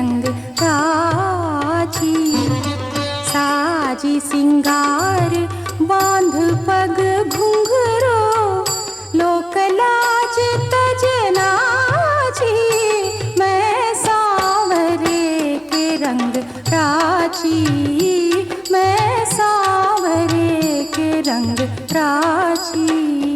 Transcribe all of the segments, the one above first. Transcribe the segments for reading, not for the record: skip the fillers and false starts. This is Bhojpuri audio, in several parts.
रंग राजी। साजी सिंगार बांध पग घुंघरो, लोक लाज तज नाची। मैं सांवरे के रंग राजी, मैं सांवरे के रंग राजी।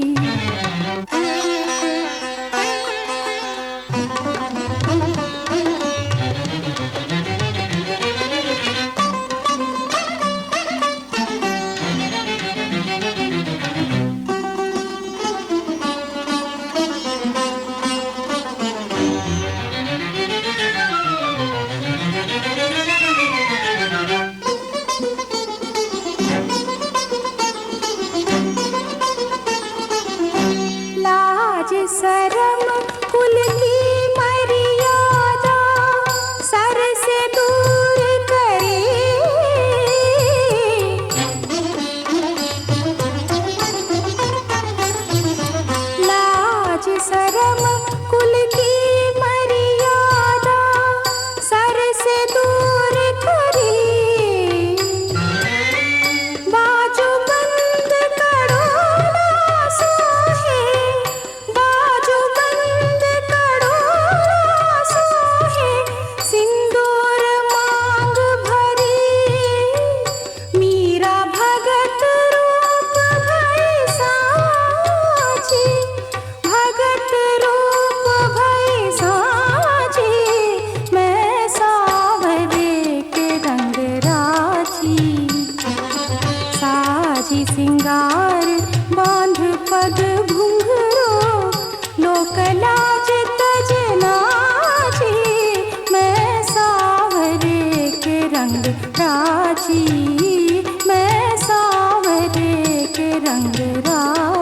सरम कुल की मर्यादा सर से दूर करे। लाज शरम कुल की मर्यादा सर से दूर करे। बाजू बंद करो ना सोहे, सिंदूर मांग भरी। मीरा भगत रूप भई साजी, भगत रूप भई साजी। मैं सांवरे के रंग राजी। साजी सिंगार बांध पग घुंघरो, लोक लाज तज नाची। मैं सांवरे के रंग राजी, मैं सांवरे के रंग राजी।